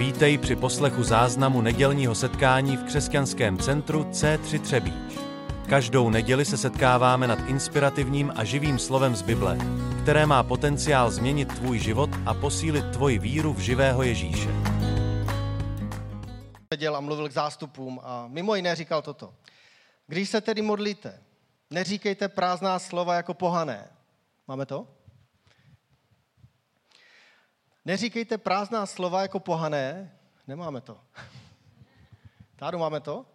Vítej při poslechu záznamu nedělního setkání v křesťanském centru C3 Třebíč. Každou neděli se setkáváme nad inspirativním a živým slovem z Bible, které má potenciál změnit tvůj život a posílit tvoji víru v živého Ježíše. A mluvil k zástupům a mimo jiné říkal toto. Když se tedy modlíte, neříkejte prázdná slova jako pohané. Máme to? Neříkejte prázdná slova jako pohané. Nemáme to. Tádu, máme to?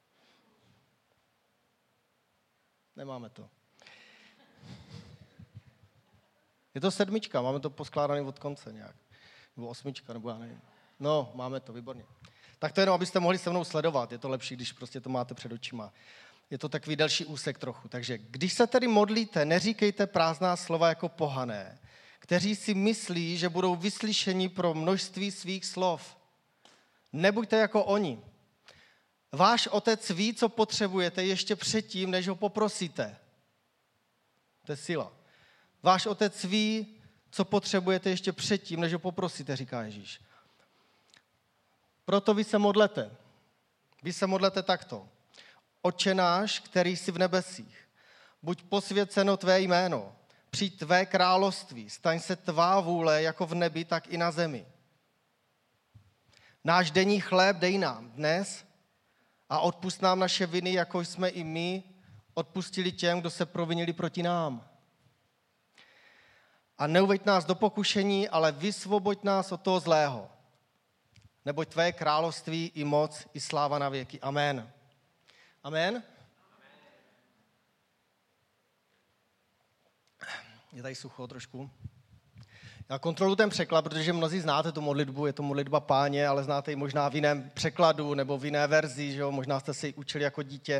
Nemáme to. Je to 7, máme to poskládané od konce nějak. Nebo 8, nebo já nevím. No, máme to, výborně. Tak to jenom, abyste mohli se mnou sledovat. Je to lepší, když prostě to máte před očima. Je to takový delší úsek trochu. Takže když se tedy modlíte, neříkejte prázdná slova jako pohané, kteří si myslí, že budou vyslyšeni pro množství svých slov. Nebuďte jako oni. Váš otec ví, co potřebujete ještě předtím, než ho poprosíte. To je síla. Váš otec ví, co potřebujete ještě předtím, než ho poprosíte, říká Ježíš. Proto vy se modlete. Vy se modlete takto. Otče náš, který jsi v nebesích, buď posvěceno tvé jméno, přijď tvé království, staň se tvá vůle jako v nebi, tak i na zemi. Náš denní chléb dej nám dnes a odpusť nám naše viny, jako jsme i my odpustili těm, kdo se provinili proti nám. A neuveď nás do pokušení, ale vysvoboď nás od toho zlého. Neboť tvé království i moc, i sláva na věky. Amen. Amen. Je tady sucho trošku. Já kontroluji ten překlad, protože mnozí znáte tu modlitbu, je to modlitba Páně, ale znáte ji možná v jiném překladu nebo v jiné verzi, že jo? Možná jste se ji učili jako dítě.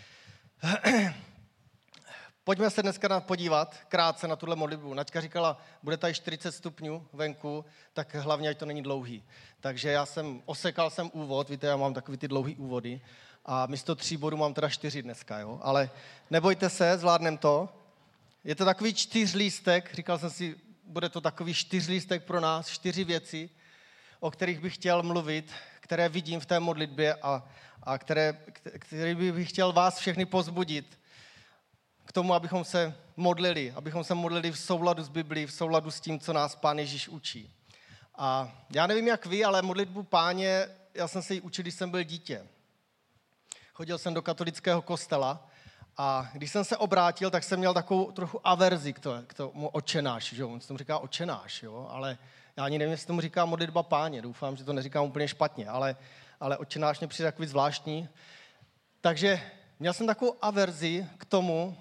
Pojďme se dneska podívat krátce na tuhle modlitbu. Naďka říkala, bude tady 40 stupňů venku, tak hlavně, ať to není dlouhý. Takže já jsem osekal úvod, víte, já mám takový ty dlouhý úvody a místo 3 bodů mám teda 4 dneska, jo? Ale nebojte se, zvládnem to. Je to takový 4lístek, říkal jsem si, bude to takový 4lístek pro nás, 4 věci, o kterých bych chtěl mluvit, které vidím v té modlitbě a které bych chtěl vás všechny povzbudit k tomu, abychom se modlili v souladu s Biblí, v souladu s tím, co nás Pán Ježíš učí. A já nevím, jak vy, ale modlitbu Páně, já jsem se ji učil, když jsem byl dítě. Chodil jsem do katolického kostela a když jsem se obrátil, tak jsem měl takovou trochu averzi k tomu Otče náš, že jo? On se tomu říká Otče náš, jo? Ale já ani nevím, jestli tomu říká modlitba Páně. Doufám, že to neříkám úplně špatně, ale Otče náš mě přijde takový zvláštní. Takže měl jsem takovou averzi k tomu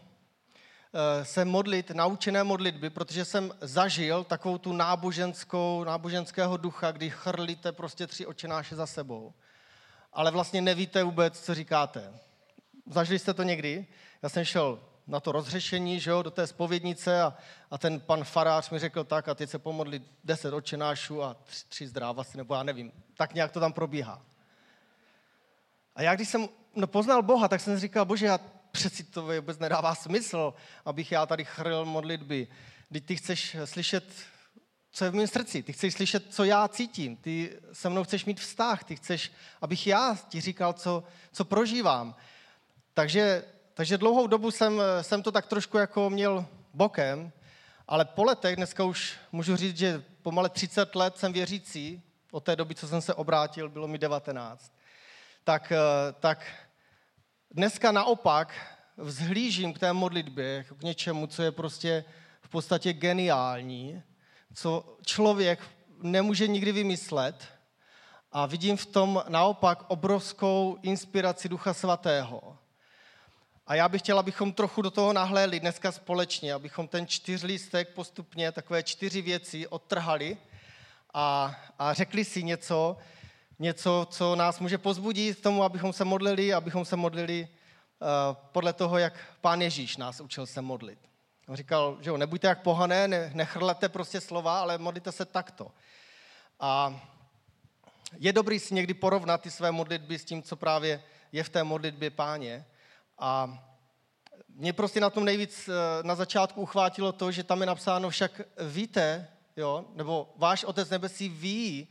se modlit, naučené modlitby, protože jsem zažil takovou tu náboženského ducha, kdy chrlíte prostě 3 Otče náše za sebou. Ale vlastně nevíte vůbec, co říkáte. Zažili jste to někdy? Já jsem šel na to rozhřešení, že jo, do té zpovědnice a ten pan farář mi řekl tak a teď se pomodli 10 Otče nášů a 3 zdrávasy, nebo já nevím. Tak nějak to tam probíhá. A já když jsem poznal Boha, tak jsem si říkal, Bože, já přeci to vůbec nedává smysl, abych já tady chrlil modlitby. Teď ty chceš slyšet, co je v mém srdci. Ty chceš slyšet, co já cítím. Ty se mnou chceš mít vztah. Ty chceš, abych já ti říkal, co prožívám. Takže dlouhou dobu jsem to tak trošku jako měl bokem, ale po letech, dneska už můžu říct, že pomale 30 let jsem věřící, od té doby, co jsem se obrátil, bylo mi 19, tak dneska naopak vzhlížím k té modlitbě jako k něčemu, co je prostě v podstatě geniální, co člověk nemůže nikdy vymyslet a vidím v tom naopak obrovskou inspiraci Ducha Svatého. A já bych chtěl, abychom trochu do toho nahlédli dneska společně, abychom ten 4lístek postupně, takové 4 věci odtrhali a řekli si něco, co nás může povzbudit k tomu, abychom se modlili podle toho, jak Pán Ježíš nás učil se modlit. On říkal, že jo, nebuďte jak pohané, nechrlete prostě slova, ale modlite se takto. A je dobrý si někdy porovnat ty své modlitby s tím, co právě je v té modlitbě Páně. A mě prostě na tom nejvíc na začátku uchvátilo to, že tam je napsáno, však víte, jo, nebo váš Otec nebesí ví,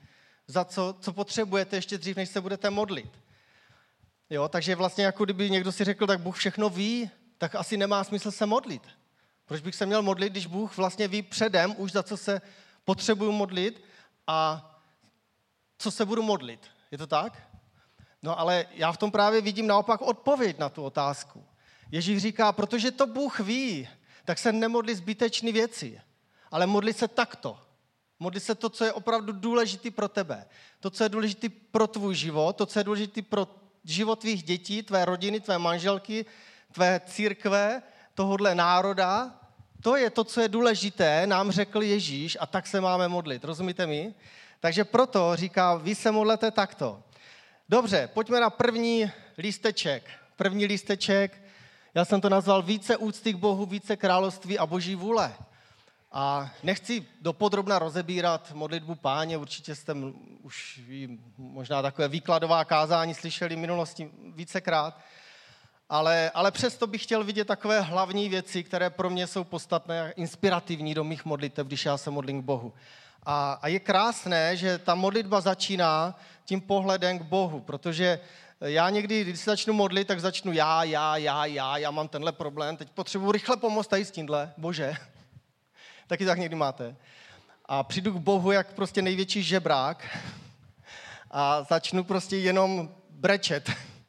za co potřebujete ještě dřív, než se budete modlit. Jo, takže vlastně jako kdyby někdo si řekl, tak Bůh všechno ví, tak asi nemá smysl se modlit. Proč bych se měl modlit, když Bůh vlastně ví předem už, za co se potřebuju modlit a co se budu modlit. Je to tak? No ale já v tom právě vidím naopak odpověď na tu otázku. Ježíš říká, protože to Bůh ví, tak se nemodli zbytečné věci, ale modli se takto. Modli se to, co je opravdu důležité pro tebe. To, co je důležité pro tvůj život, to, co je důležité pro život tvých dětí, tvé rodiny, tvé manželky, tvé církve, tohodle národa. To je to, co je důležité, nám řekl Ježíš a tak se máme modlit. Rozumíte mi? Takže proto říká, vy se modlete takto. Dobře, pojďme na první lísteček. První lísteček, já jsem to nazval více úcty k Bohu, více království a boží vůle. A nechci dopodrobna rozebírat modlitbu Páně, určitě jste už možná takové výkladová kázání slyšeli v minulosti vícekrát, ale přesto bych chtěl vidět takové hlavní věci, které pro mě jsou podstatné a inspirativní do mých modlitev, když já se modlím k Bohu. A je krásné, že ta modlitba začíná tím pohledem k Bohu, protože já někdy, když se začnu modlit, tak začnu já mám tenhle problém, teď potřebuji rychle pomoct tady s tímhle, Bože. Taky tak někdy máte. A přijdu k Bohu jak prostě největší žebrák a začnu prostě jenom brečet.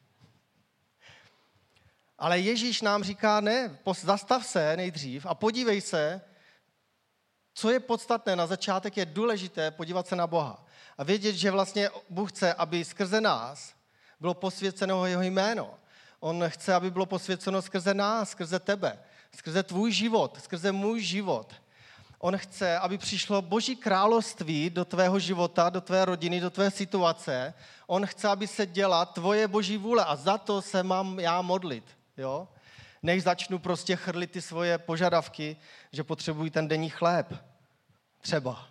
Ale Ježíš nám říká, ne, zastav se nejdřív a podívej se, co je podstatné na začátek, je důležité podívat se na Boha. A vědět, že vlastně Bůh chce, aby skrze nás bylo posvěceno jeho jméno. On chce, aby bylo posvěceno skrze nás, skrze tebe, skrze tvůj život, skrze můj život. On chce, aby přišlo Boží království do tvého života, do tvé rodiny, do tvé situace. On chce, aby se děla tvoje Boží vůle a za to se mám já modlit. Jo? Než začnu prostě chrlit ty svoje požadavky, že potřebuji ten denní chléb. Třeba.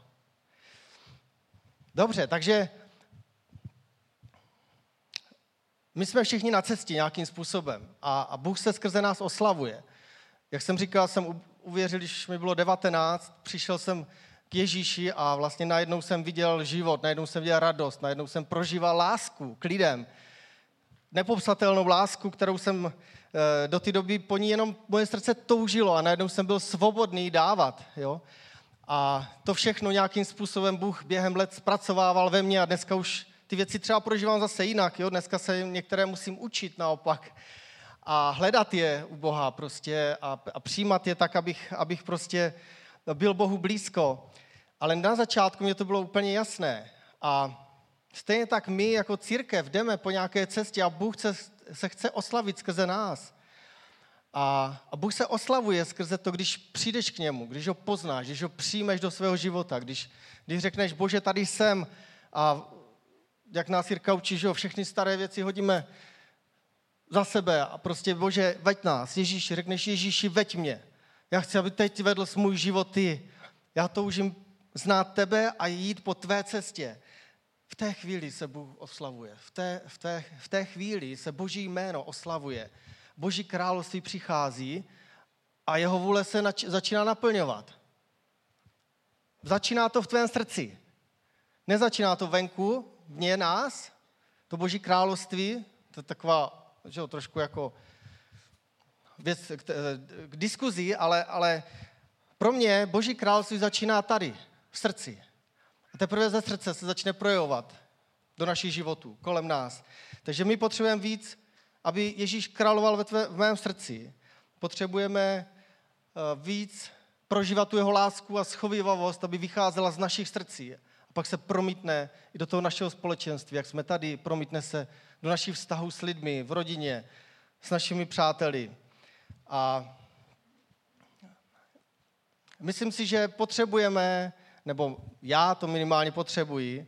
Dobře, takže my jsme všichni na cestě nějakým způsobem a Bůh se skrze nás oslavuje. Jak jsem říkal, jsem uvěřil, když mi bylo 19, přišel jsem k Ježíši a vlastně najednou jsem viděl život, najednou jsem viděl radost, najednou jsem prožíval lásku k lidem. Nepopsatelnou lásku, kterou jsem do té doby po ní jenom moje srdce toužilo a najednou jsem byl svobodný dávat. Jo? A to všechno nějakým způsobem Bůh během let zpracovával ve mně a dneska už ty věci třeba prožívám zase jinak. Jo? Dneska se některé musím učit naopak a hledat je u Boha prostě a přijímat je tak, abych prostě byl Bohu blízko. Ale na začátku mě to bylo úplně jasné. A stejně tak my jako církev jdeme po nějaké cestě a Bůh se chce oslavit skrze nás. A Bůh se oslavuje skrze to, když přijdeš k němu, když ho poznáš, když ho přijmeš do svého života, když řekneš, Bože, tady jsem a jak nás Jirka učí, že všechny staré věci hodíme za sebe a prostě, Bože, veď nás. Ježíši, řekneš, Ježíši, veď mě. Já chci, aby teď vedl můj život ty. Já toužím znát tebe a jít po tvé cestě. V té chvíli se Bůh oslavuje. V té chvíli se Boží jméno oslavuje. Boží království přichází a jeho vůle se začíná naplňovat. Začíná to v tvém srdci. Nezačíná to venku, vně nás, to Boží království, to je taková, že jo, trošku jako věc k diskuzi, ale pro mě Boží království začíná tady, v srdci. A teprve ze srdce se začne projevovat do našich životů, kolem nás. Takže my potřebujeme víc, aby Ježíš královal v mém srdci. Potřebujeme víc prožívat tu jeho lásku a schovívavost, aby vycházela z našich srdcí. A pak se promítne i do toho našeho společenství, jak jsme tady, promítne se do našich vztahů s lidmi, v rodině, s našimi přáteli. A myslím si, že potřebujeme, nebo já to minimálně potřebuji,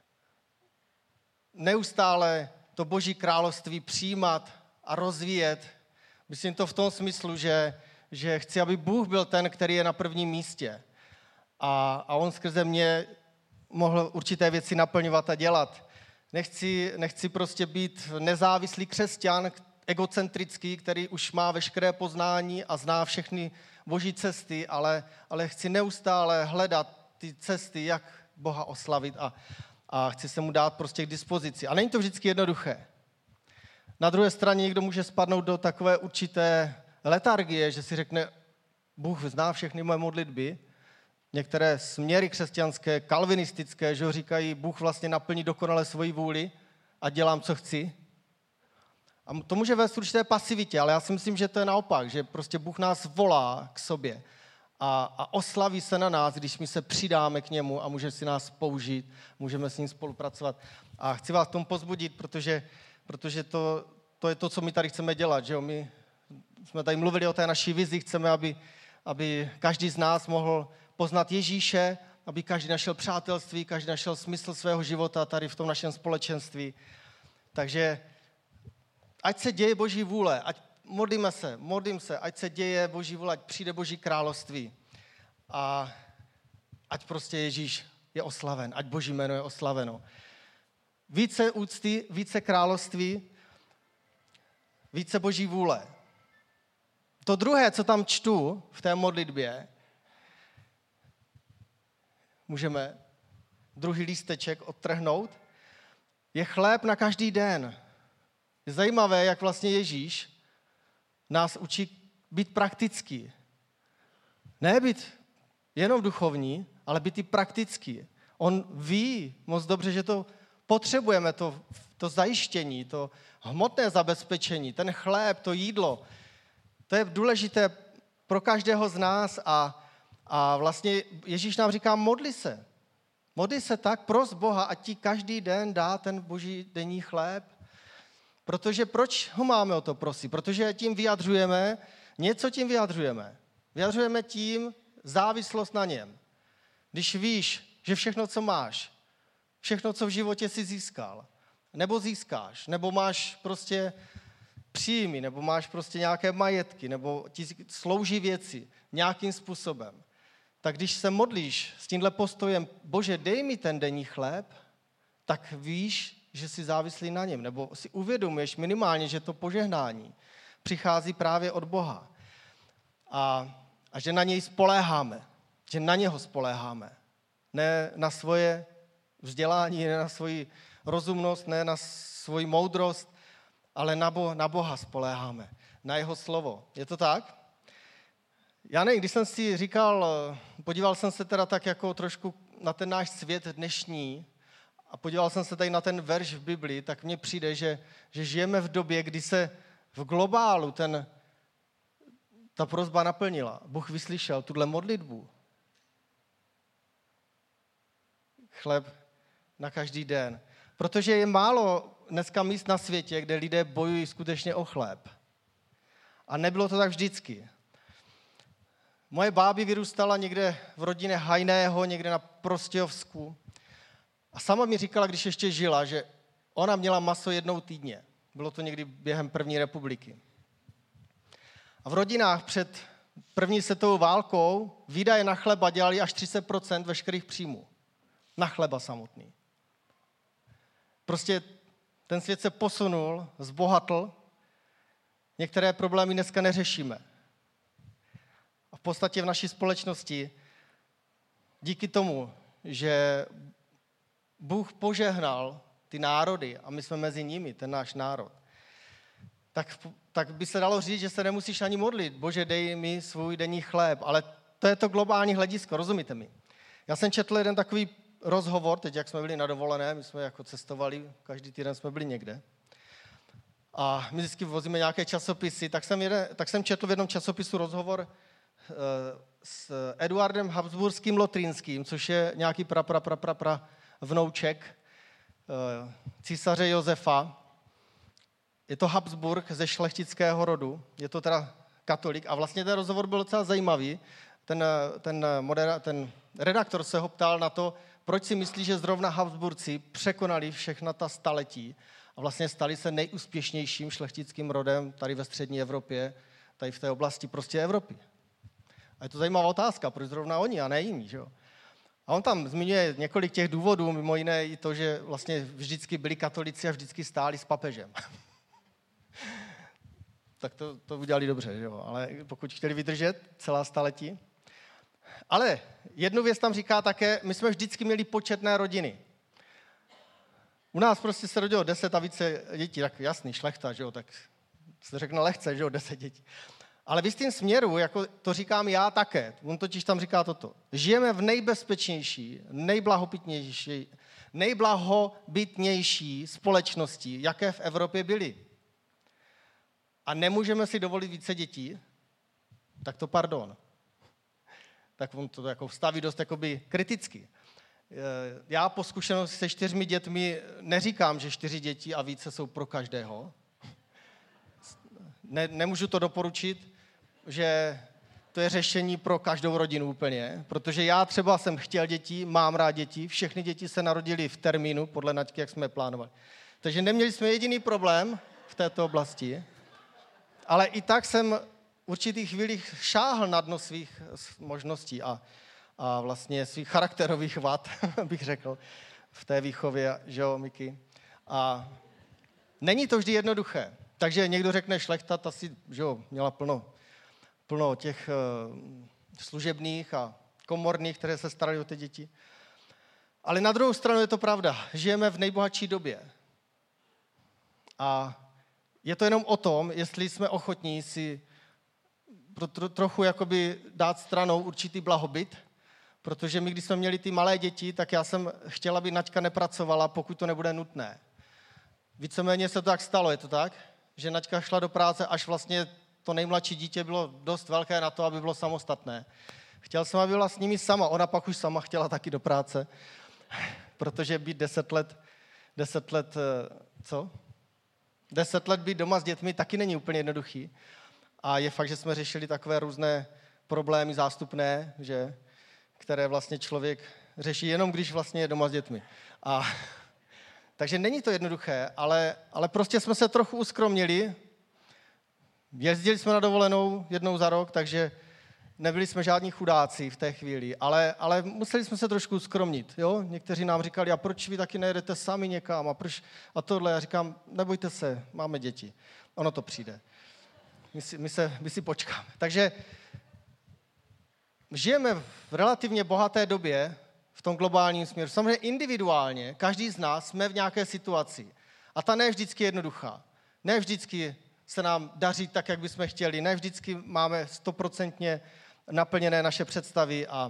neustále to Boží království přijímat a rozvíjet. Myslím to v tom smyslu, že chci, aby Bůh byl ten, který je na prvním místě. A on skrze mě mohl určité věci naplňovat a dělat. Nechci prostě být nezávislý křesťan, egocentrický, který už má veškeré poznání a zná všechny Boží cesty, ale chci neustále hledat ty cesty, jak Boha oslavit a chci se mu dát prostě k dispozici. A není to vždycky jednoduché. Na druhé straně někdo může spadnout do takové určité letargie, že si řekne, Bůh zná všechny moje modlitby. Některé směry křesťanské, kalvinistické, že ho říkají, Bůh vlastně naplní dokonale svoji vůli a dělám, co chci. A to může vést určité pasivitě, ale já si myslím, že to je naopak, že prostě Bůh nás volá k sobě a oslaví se na nás, když my se přidáme k němu a může si nás použít, můžeme s ním spolupracovat. A chci vás k tomu pozbudit, protože to je to, co my tady chceme dělat. Že jo? My jsme tady mluvili o té naší vizi, chceme, aby každý z nás mohl poznat Ježíše, aby každý našel přátelství, každý našel smysl svého života tady v tom našem společenství. Takže ať se děje Boží vůle, ať modlím se, ať se děje Boží vůle, ať přijde Boží království a ať prostě Ježíš je oslaven, ať Boží jméno je oslaveno. Více úcty, více království, více Boží vůle. To druhé, co tam čtu v té modlitbě, můžeme druhý lísteček odtrhnout, je chléb na každý den. Je zajímavé, jak vlastně Ježíš nás učí být praktický. Ne být jenom duchovní, ale být i praktický. On ví moc dobře, že to potřebujeme, to zajištění, to hmotné zabezpečení, ten chléb, to jídlo. To je důležité pro každého z nás a vlastně Ježíš nám říká, modli se. Modli se tak, pros Boha, ať ti každý den dá ten Boží denní chléb. Protože proč ho máme o to prosit? Protože tím vyjadřujeme, něco tím vyjadřujeme. Vyjadřujeme tím závislost na něm. Když víš, že všechno, co máš, všechno, co v životě si získal, nebo získáš, nebo máš prostě příjmy, nebo máš prostě nějaké majetky, nebo ti slouží věci nějakým způsobem, tak když se modlíš s tímhle postojem, Bože, dej mi ten denní chléb, tak víš, že jsi závislý na něm, nebo si uvědomuješ minimálně, že to požehnání přichází právě od Boha. A že na něj spoléháme, že na něho spoléháme. Ne na svoje vzdělání, ne na svoji rozumnost, ne na svoji moudrost, ale na Boha spoléháme, na jeho slovo. Je to tak? Já nevím, když jsem si říkal, podíval jsem se teda tak jako trošku na ten náš svět dnešní a podíval jsem se tady na ten verš v Biblii, tak mně přijde, že žijeme v době, kdy se v globálu ta prosba naplnila. Bůh vyslyšel tuhle modlitbu. Chléb na každý den. Protože je málo dneska míst na světě, kde lidé bojují skutečně o chléb. A nebylo to tak vždycky. Moje báby vyrůstala někde v rodině Hajného, někde na Prostějovsku. A sama mi říkala, když ještě žila, že ona měla maso jednou týdně. Bylo to někdy během první republiky. A v rodinách před první světovou válkou výdaje na chleba dělali až 30% veškerých příjmů. Na chleba samotný. Prostě ten svět se posunul, zbohatl. Některé problémy dneska neřešíme. A v podstatě v naší společnosti díky tomu, že Bůh požehnal ty národy a my jsme mezi nimi, ten náš národ, tak by se dalo říct, že se nemusíš ani modlit. Bože, dej mi svůj denní chléb. Ale to je to globální hledisko, rozumíte mi? Já jsem četl jeden takový rozhovor, teď jak jsme byli na dovolené, my jsme jako cestovali, každý týden jsme byli někde. A my vždycky vozíme nějaké časopisy, tak jsem četl v jednom časopisu rozhovor s Eduardem Habsburským Lotrýnským, což je nějaký vnouček císaře Josefa. Je to Habsburg ze šlechtického rodu, je to teda katolik a vlastně ten rozhovor byl docela zajímavý. Ten redaktor se ho ptal na to, proč si myslí, že zrovna Habsburci překonali všechna ta staletí a vlastně stali se nejúspěšnějším šlechtickým rodem tady ve střední Evropě, tady v té oblasti prostě Evropy. A je to zajímavá otázka, proč zrovna oni a ne jiní, že jo? A on tam zmiňuje několik těch důvodů, mimo jiné i to, že vlastně vždycky byli katolíci a vždycky stáli s papežem. Tak to udělali dobře, že jo? Ale pokud chtěli vydržet celá staletí. Ale jednu věc tam říká také, my jsme vždycky měli početné rodiny. U nás prostě se rodilo 10 a více dětí, tak jasný, šlechta, že jo, tak se řekne lehce, že jo, 10 dětí. Ale v jistým směru, jako to říkám já také, on totiž tam říká toto. Žijeme v nejbezpečnější, nejblahobytnější společnosti, jaké v Evropě byly. A nemůžeme si dovolit více dětí, tak to pardon. Tak on to jako staví dost jakoby kriticky. Já po zkušenosti se 4 dětmi neříkám, že 4 děti a více jsou pro každého. Nemůžu to doporučit, že to je řešení pro každou rodinu úplně, protože já třeba jsem chtěl děti, mám rád děti, všechny děti se narodily v termínu, podle Naďky, jak jsme plánovali. Takže neměli jsme jediný problém v této oblasti, ale i tak jsem v určitých chvílích šáhl na dno svých možností a vlastně svých charakterových vad, bych řekl, v té výchově, že jo, Miky. A není to vždy jednoduché. Takže někdo řekne, šlechta, ta si, že jo, měla plno těch služebných a komorných, které se starali o ty děti. Ale na druhou stranu je to pravda. Žijeme v nejbohatší době. A je to jenom o tom, jestli jsme ochotní si trochu jakoby dát stranou určitý blahobyt, protože my, když jsme měli ty malé děti, tak já jsem chtěla, aby Naďka nepracovala, pokud to nebude nutné. Víceméně se to tak stalo, je to tak? Že Naďka šla do práce, až vlastně to nejmladší dítě bylo dost velké na to, aby bylo samostatné. Chtěl jsem, aby byla s nimi sama, ona pak už sama chtěla taky do práce, protože být 10 let, 10 let být doma s dětmi taky není úplně jednoduchý. A je fakt, že jsme řešili takové různé problémy zástupné, že, které vlastně člověk řeší jenom, když vlastně je doma s dětmi. Takže není to jednoduché, ale prostě jsme se trochu uskromnili. Jezdili jsme na dovolenou jednou za rok, takže nebyli jsme žádní chudáci v té chvíli, ale museli jsme se trošku uskromnit. Jo? Někteří nám říkali, a proč vy taky nejedete sami někam a tohle. Já říkám, nebojte se, máme děti. Ono to přijde. My si počkáme. Takže žijeme v relativně bohaté době v tom globálním směru. Samozřejmě individuálně, každý z nás jsme v nějaké situaci. A ta ne vždycky je jednoduchá. Ne vždycky se nám daří tak, jak bychom chtěli. Ne vždycky máme 100% naplněné naše představy a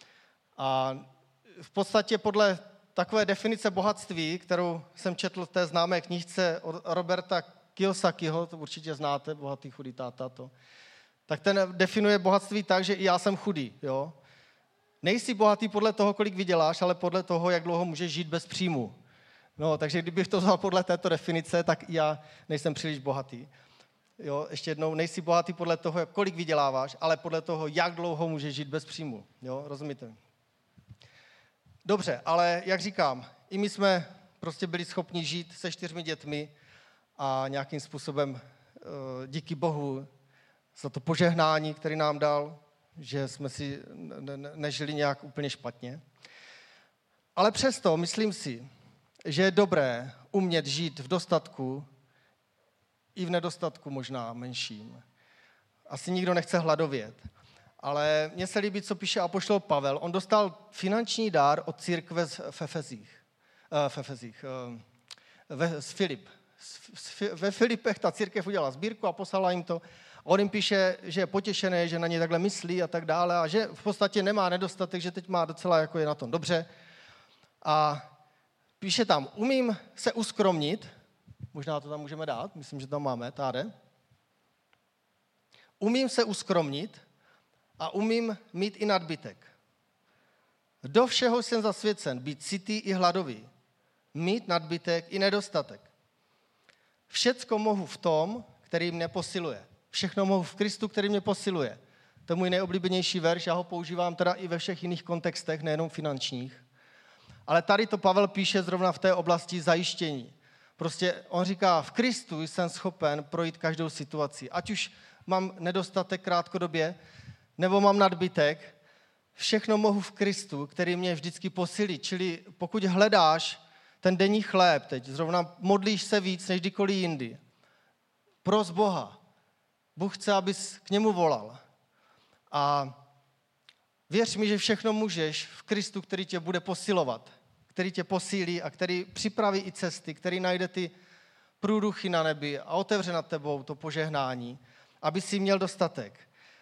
v podstatě podle takové definice bohatství, kterou jsem četl v té známé knížce od Roberta Kiyosakiho, to určitě znáte, Bohatý chudý táta, tak ten definuje bohatství tak, že i já jsem chudý. Jo? Nejsi bohatý podle toho, kolik vyděláš, ale podle toho, jak dlouho můžeš žít bez příjmu. No, takže kdybych to vzal podle této definice, tak i já nejsem příliš bohatý. Jo, ještě jednou, nejsi bohatý podle toho, kolik vyděláváš, ale podle toho, jak dlouho můžeš žít bez příjmu. Jo, rozumíte? Dobře, ale jak říkám, i my jsme prostě byli schopni žít se 4 dětmi a nějakým způsobem díky Bohu za to požehnání, který nám dal, že jsme si nežili nějak úplně špatně. Ale přesto myslím si, že je dobré umět žít v dostatku i v nedostatku možná menším. Asi nikdo nechce hladovět. Ale mně se líbí, co píše apoštol Pavel. On dostal finanční dár od církve Ve Filipech ta církev udělala sbírku a poslala jim to. On jim píše, že je potěšený, že na ně takhle myslí a tak dále a že v podstatě nemá nedostatek, že teď má docela jako je na tom dobře. A píše tam, umím se uskromnit, možná to tam můžeme dát, myslím, že tam máme, táde. Umím se uskromnit a umím mít i nadbytek. Do všeho jsem zasvěcen, být sytý i hladový, mít nadbytek i nedostatek. Všecko mohu v tom, který mě posiluje. Všechno mohu v Kristu, který mě posiluje. To je můj nejoblíbenější verš, já ho používám teda i ve všech jiných kontextech, nejenom finančních. Ale tady to Pavel píše zrovna v té oblasti zajištění. Prostě on říká, v Kristu jsem schopen projít každou situaci. Ať už mám nedostatek krátkodobě, nebo mám nadbytek, všechno mohu v Kristu, který mě vždycky posilí. Čili pokud hledáš ten denní chléb teď, zrovna modlíš se víc než kdykoliv jindy, pros Boha. Bůh chce, abys k němu volal. A věř mi, že všechno můžeš v Kristu, který tě bude posilovat, který tě posílí a který připraví i cesty, který najde ty průduchy na nebi a otevře nad tebou to požehnání, aby si měl dostatek.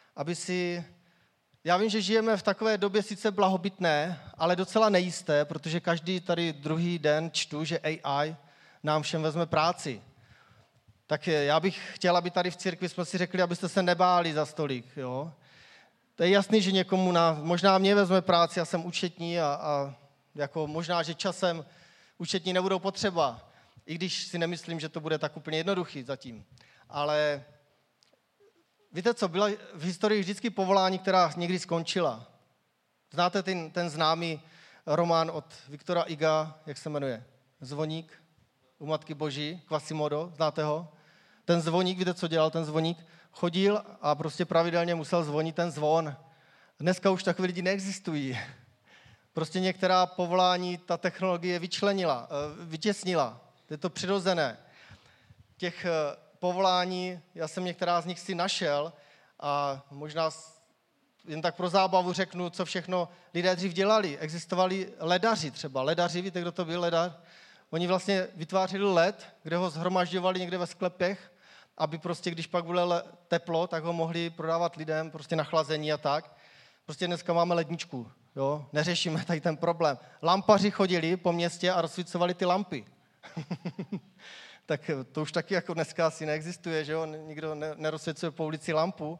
Já vím, že žijeme v takové době sice blahobytné, ale docela nejisté, protože každý tady druhý den čtu, že AI nám všem vezme práci. Tak já bych chtěl, aby tady v církvi jsme si řekli, abyste se nebáli za stolik. Jo? To je jasný, že někomu možná mě vezme práci, já jsem účetní a jako možná, že časem účetní nebudou potřeba, i když si nemyslím, že to bude tak úplně jednoduchý zatím. Ale víte co, byla v historii vždycky povolání, která někdy skončila. Znáte ten známý román od Viktora Huga, jak se jmenuje? Zvoník u Matky Boží, Quasimodo, znáte ho? Ten zvoník, víte, co dělal ten zvoník? Chodil a prostě pravidelně musel zvonit ten zvon. Dneska už takové lidi neexistují. Prostě některá povolání ta technologie vytěsnila. Je to přirozené. Těch povolání, já jsem některá z nich si našel a možná jen tak pro zábavu řeknu, co všechno lidé dřív dělali. Existovali ledaři třeba. Ledaři, víte, kdo to byl ledař? Oni vlastně vytvářeli led, kde ho shromažďovali někde ve sklepech, aby prostě, když pak bylo teplo, tak ho mohli prodávat lidem prostě na chlazení a tak. Prostě dneska máme ledničku, jo? Neřešíme tady ten problém. Lampaři chodili po městě a rozsvícovali ty lampy. Tak to už taky jako dneska asi neexistuje, že jo? Nikdo nerozsvěcuje po ulici lampu.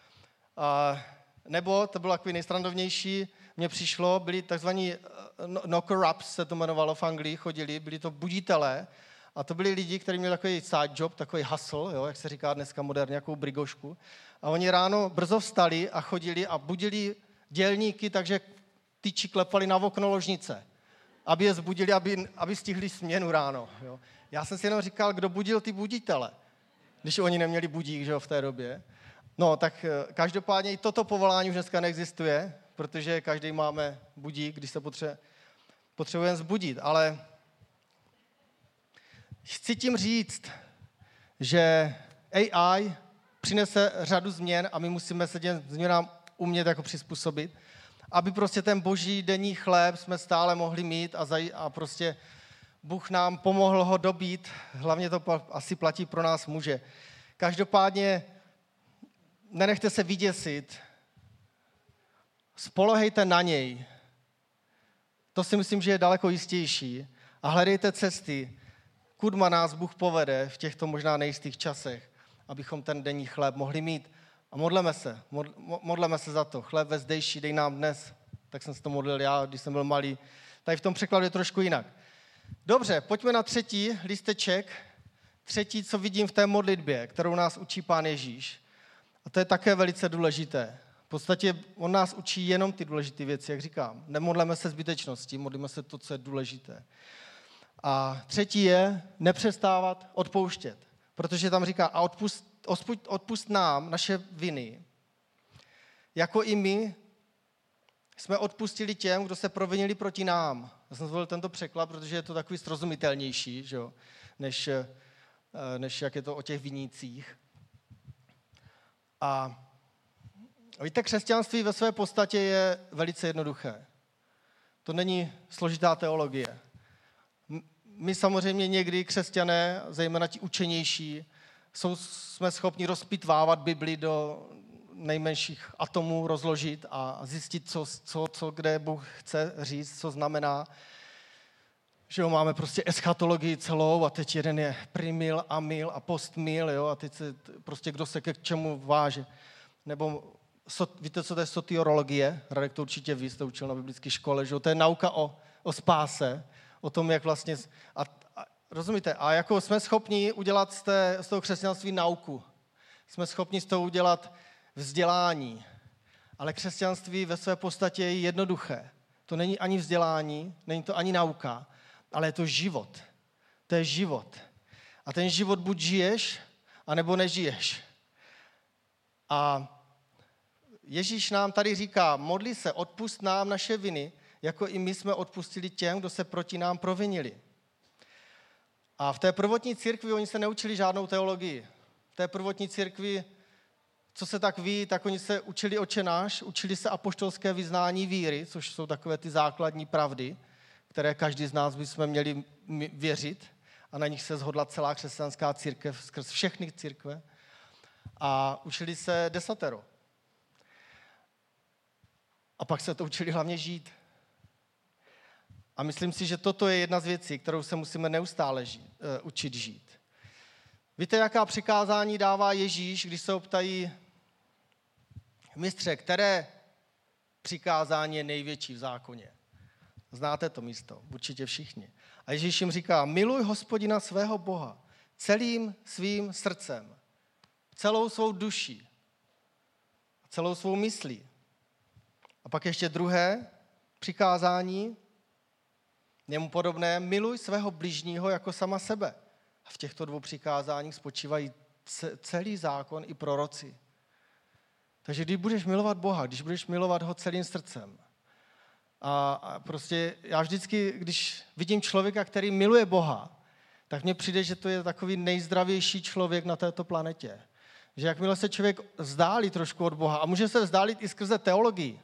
Nebo, to bylo takový nejsrandovnější, mně přišlo, byli takzvaní knocker-ups, se to jmenovalo v Anglii, chodili, byli to buditelé, a to byli lidi, kteří měli takový side job, takový hustle, jo, jak se říká dneska moderně, nějakou brigošku. A oni ráno brzo vstali a chodili a budili dělníky, takže tyči klepali na okno ložnice, aby je zbudili, aby stihli směnu ráno. Jo. Já jsem si jenom říkal, kdo budil ty buditele, když oni neměli budík, že jo, v té době. No, tak každopádně i toto povolání už dneska neexistuje, protože každý máme budík, když se potřebujeme zbudit. Ale chci tím říct, že AI přinese řadu změn a my musíme se těm změnám umět jako přizpůsobit, aby prostě ten boží denní chléb jsme stále mohli mít a prostě Bůh nám pomohl ho dobít, hlavně to asi platí pro nás muže. Každopádně nenechte se vyděsit, spolehejte na něj. To si myslím, že je daleko jistější. A hledejte cesty, kudma nás Bůh povede v těchto možná nejistých časech, abychom ten denní chléb mohli mít. A modleme se za to. Chléb ve zdejší, dej nám dnes. Tak jsem se to modlil já, když jsem byl malý. Tady v tom překladu je trošku jinak. Dobře, pojďme na třetí lísteček. Třetí, co vidím v té modlitbě, kterou nás učí Pán Ježíš. A to je také velice důležité. V podstatě on nás učí jenom ty důležité věci, jak říkám. Nemodleme se zbytečnosti, modlíme se to, co je důležité. A třetí je nepřestávat odpouštět. Protože tam říká, a odpusť nám naše viny, jako i my jsme odpustili těm, kdo se provinili proti nám. Já jsem zvolil tento překlad, protože je to takový srozumitelnější, že jo, než jak je to o těch vinících. A víte, křesťanství ve své podstatě je velice jednoduché. To není složitá teologie. My samozřejmě někdy křesťané, zejména ti učenější, jsme schopni rozpitvávat Bibli do nejmenších atomů, rozložit a zjistit, co kde Bůh chce říct, co znamená. Že jo, máme prostě eschatologii celou a teď jeden je primil, amil a postmil, jo, a teď se prostě kdo se k čemu váže. Nebo víte, co to je soteriologie? Radek to určitě ví, jste učil na biblické škole, že jo, to je nauka o spáse, o tom, jak vlastně, rozumíte, a jako jsme schopni udělat z toho křesťanství nauku. Jsme schopni z toho udělat vzdělání. Ale křesťanství ve své podstatě je jednoduché. To není ani vzdělání, není to ani nauka, ale je to život. To je život. A ten život buď žiješ, anebo nežiješ. A Ježíš nám tady říká, modli se, odpusť nám naše viny, jako i my jsme odpustili těm, kdo se proti nám provinili. A v té prvotní církvi oni se neučili žádnou teologii. V té prvotní církvi, co se tak ví, tak oni se učili Otče náš, učili se apoštolské vyznání víry, což jsou takové ty základní pravdy, které každý z nás bychom měli věřit a na nich se shodla celá křesťanská církev skrz všechny církve a učili se desatero. A pak se to učili hlavně žít. A myslím si, že toto je jedna z věcí, kterou se musíme neustále učit žít. Víte, jaká přikázání dává Ježíš, když se ho ptají mistře, které přikázání je největší v zákoně? Znáte to místo, určitě všichni. A Ježíš jim říká, miluj Hospodina svého Boha celým svým srdcem, celou svou duší, celou svou myslí. A pak ještě druhé přikázání, němu podobné, miluj svého bližního jako sama sebe. A v těchto dvou přikázáních spočívají celý zákon i proroci. Takže když budeš milovat Boha, když budeš milovat ho celým srdcem, a prostě já vždycky, když vidím člověka, který miluje Boha, tak mně přijde, že to je takový nejzdravější člověk na této planetě. Že jakmile se člověk vzdálí trošku od Boha, a může se vzdálit i skrze teologii,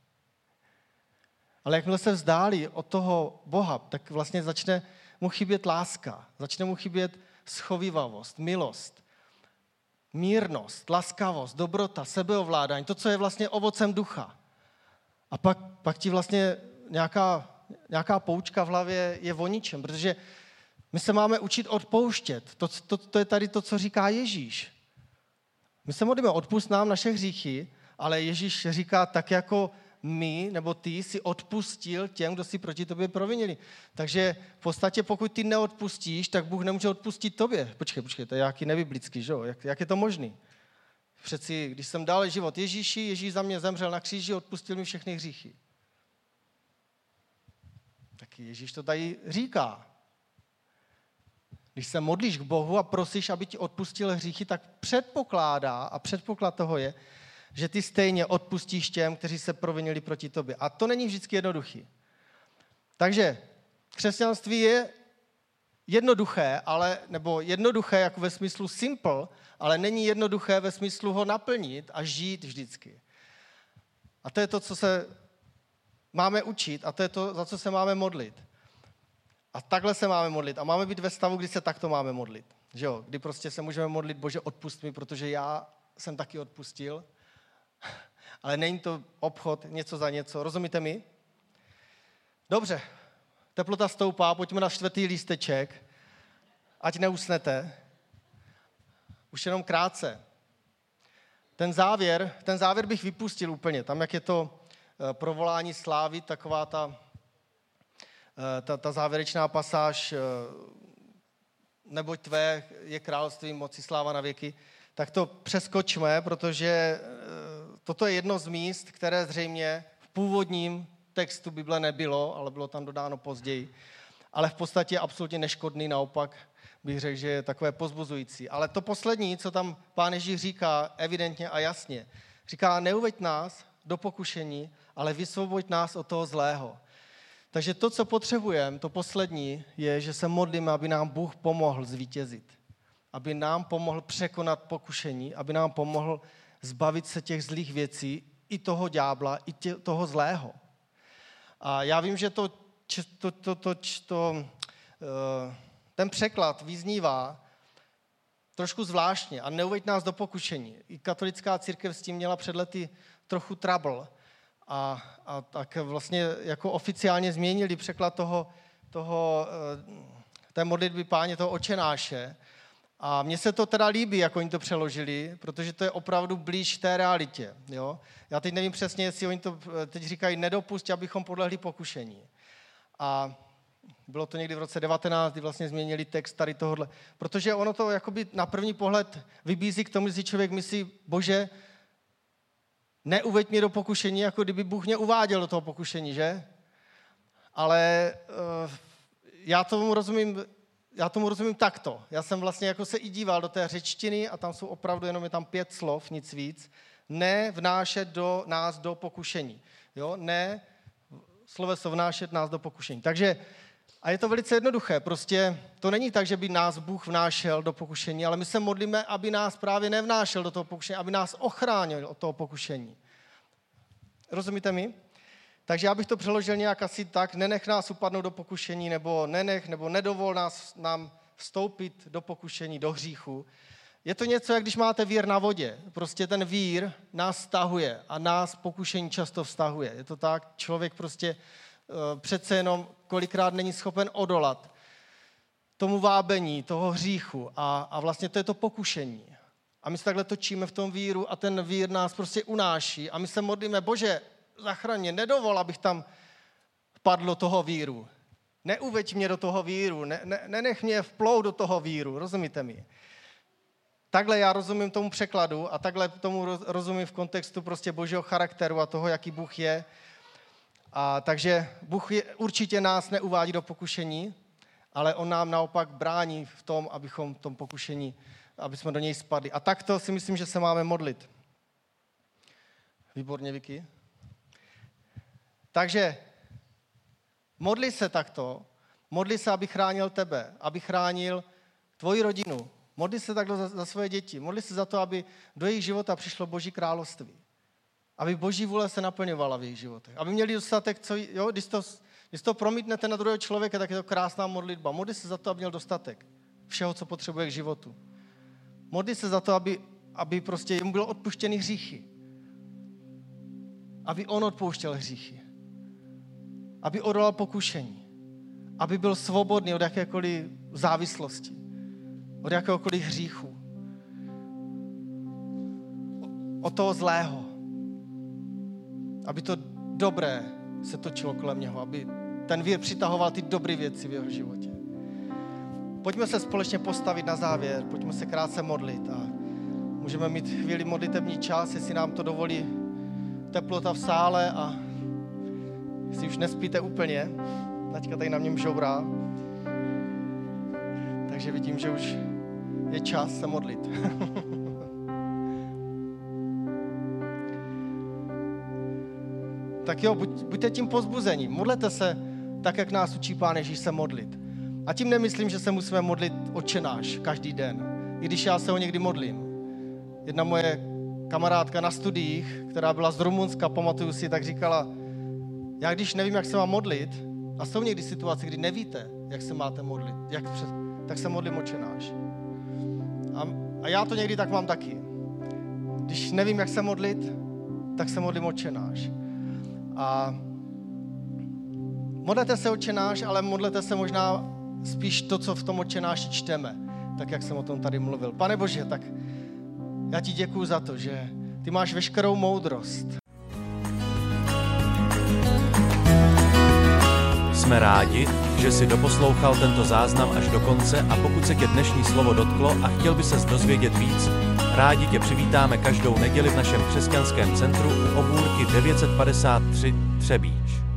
ale jakmile se vzdálí od toho Boha, tak vlastně začne mu chybět láska, začne mu chybět schovívavost, milost, mírnost, laskavost, dobrota, sebeovládání, to, co je vlastně ovocem ducha. A pak ti vlastně nějaká poučka v hlavě je o ničem, protože my se máme učit odpouštět. To je tady to, co říká Ježíš. My se modlíme, odpusť nám naše hříchy, ale Ježíš říká tak, jako my, nebo ty si odpustil těm, kdo si proti tobě provinili. Takže v podstatě, pokud ty neodpustíš, tak Bůh nemůže odpustit tobě. Počkej, to je jaký nebiblický, že jo? Jak je to možný? Přeci, když jsem dal život Ježíši, Ježíš za mě zemřel na kříži, odpustil mi všechny hříchy. Tak Ježíš to tady říká. Když se modlíš k Bohu a prosíš, aby ti odpustil hříchy, tak předpoklad toho je, že ty stejně odpustíš těm, kteří se provinili proti tobě. A to není vždycky jednoduchý. Takže křesťanství je jednoduché, nebo jednoduché jako ve smyslu simple, ale není jednoduché ve smyslu ho naplnit a žít vždycky. A to je to, co se máme učit a to je to, za co se máme modlit. A takhle se máme modlit. A máme být ve stavu, kdy se takto máme modlit. Že jo? Kdy prostě se můžeme modlit, Bože, odpust mi, protože já jsem taky odpustil. Ale není to obchod, něco za něco. Rozumíte mi? Dobře. Teplota stoupá, pojďme na 4. lísteček. Ať neusnete. Už jenom krátce. Ten závěr bych vypustil úplně. Tam, jak je to provolání slávy, taková ta závěrečná pasáž, neboť tvé je království, moci, sláva na věky, tak to přeskočme, protože toto je jedno z míst, které zřejmě v původním textu Bible nebylo, ale bylo tam dodáno později. Ale v podstatě je absolutně neškodný, naopak bych řekl, že je takové pozbuzující. Ale to poslední, co tam Pán Ježíš říká evidentně a jasně, říká, neuveď nás do pokušení, ale vysvoboď nás od toho zlého. Takže to, co potřebujeme, to poslední, je, že se modlíme, aby nám Bůh pomohl zvítězit. Aby nám pomohl překonat pokušení, aby nám pomohl zbavit se těch zlých věcí, i toho ďábla, i toho zlého. A já vím, že ten překlad vyznívá trošku zvláštně a neuveď nás do pokušení. I katolická církev s tím měla před lety trochu trouble a tak vlastně jako oficiálně změnili překlad té modlitby Páně, toho Otčenáše. A mně se to teda líbí, jak oni to přeložili, protože to je opravdu blíž té realitě. Jo? Já teď nevím přesně, jestli oni to teď říkají, nedopusť, abychom podlehli pokušení. A bylo to někdy v roce 19, kdy vlastně změnili text tady tohohle. Protože ono to jakoby na první pohled vybízí k tomu, že si člověk myslí, Bože, neuveď mě do pokušení, jako kdyby Bůh mě uváděl do toho pokušení, že? Ale já tomu rozumím takto. Já jsem vlastně jako se i díval do té řečtiny a tam jsou opravdu jenom je tam 5 slov, nic víc. Ne vnášet do nás do pokušení. Jo? Ne sloveso vnášet nás do pokušení. Takže a je to velice jednoduché. Prostě to není tak, že by nás Bůh vnášel do pokušení, ale my se modlíme, aby nás právě nevnášel do toho pokušení, aby nás ochránil od toho pokušení. Rozumíte mi? Takže já bych to přeložil nějak asi tak, nenech nás upadnout do pokušení, nebo nedovol nám vstoupit do pokušení, do hříchu. Je to něco, jak když máte vír na vodě. Prostě ten vír nás stahuje a nás pokušení často vztahuje. Je to tak, člověk prostě přece jenom kolikrát není schopen odolat tomu vábení, toho hříchu a vlastně to je to pokušení. A my se takhle točíme v tom víru a ten vír nás prostě unáší a my se modlíme, Bože, zachraň mě, nedovol, abych tam padl do toho víru. Neuveď mě do toho víru, nenech mě vplout do toho víru, rozumíte mi? Takhle já rozumím tomu překladu a takhle tomu rozumím v kontextu prostě Božího charakteru a toho, jaký Bůh je. A takže Bůh určitě nás neuvádí do pokušení, ale on nám naopak brání v tom, abychom v tom pokušení, aby jsme do něj spadli. A takto si myslím, že se máme modlit. Výborně, Vicky. Takže modli se takto, modli se, aby chránil tebe, aby chránil tvoji rodinu. Modli se takto za svoje děti. Modli se za to, aby do jejich života přišlo Boží království. Aby Boží vůle se naplňovala v jejich životech. Aby měli dostatek, když to promítnete na druhého člověka, tak je to krásná modlitba. Modli se za to, aby měl dostatek všeho, co potřebuje k životu. Modli se za to, aby prostě jemu bylo odpuštěny hříchy. Aby on odpouštěl hříchy. Aby odolal pokušení. Aby byl svobodný od jakékoliv závislosti. Od jakéhokoliv hříchu. Od toho zlého. Aby to dobré se točilo kolem něho. Aby ten vír přitahoval ty dobré věci v jeho životě. Pojďme se společně postavit na závěr. Pojďme se krátce modlit. A můžeme mít chvíli modlitební čas, jestli nám to dovolí teplota v sále a jestli už nespíte úplně. Taťka tady na něm žourá. Takže vidím, že už je čas se modlit. Tak jo, buďte tím povzbuzení. Modlete se tak, jak nás učí Pán Ježíš se modlit. A tím nemyslím, že se musíme modlit Otče náš každý den. I když já se ho někdy modlím. Jedna moje kamarádka na studiích, která byla z Rumunska, pamatuju si, tak říkala, já když nevím, jak se mám modlit, a jsou někdy situace, kdy nevíte, jak se máte modlit, tak se modlím Otče náš. A já to někdy tak mám taky. Když nevím, jak se modlit, tak se modlím Otče náš. A modlete se Otče náš, ale modlete se možná spíš to, co v tom Otče náši čteme, tak jak jsem o tom tady mluvil. Pane Bože, tak já ti děkuju za to, že ty máš veškerou moudrost. Jsme rádi, že jsi doposlouchal tento záznam až do konce a pokud se tě dnešní slovo dotklo a chtěl by ses dozvědět víc, rádi tě přivítáme každou neděli v našem křesťanském centru u obůrky 953 Třebíč.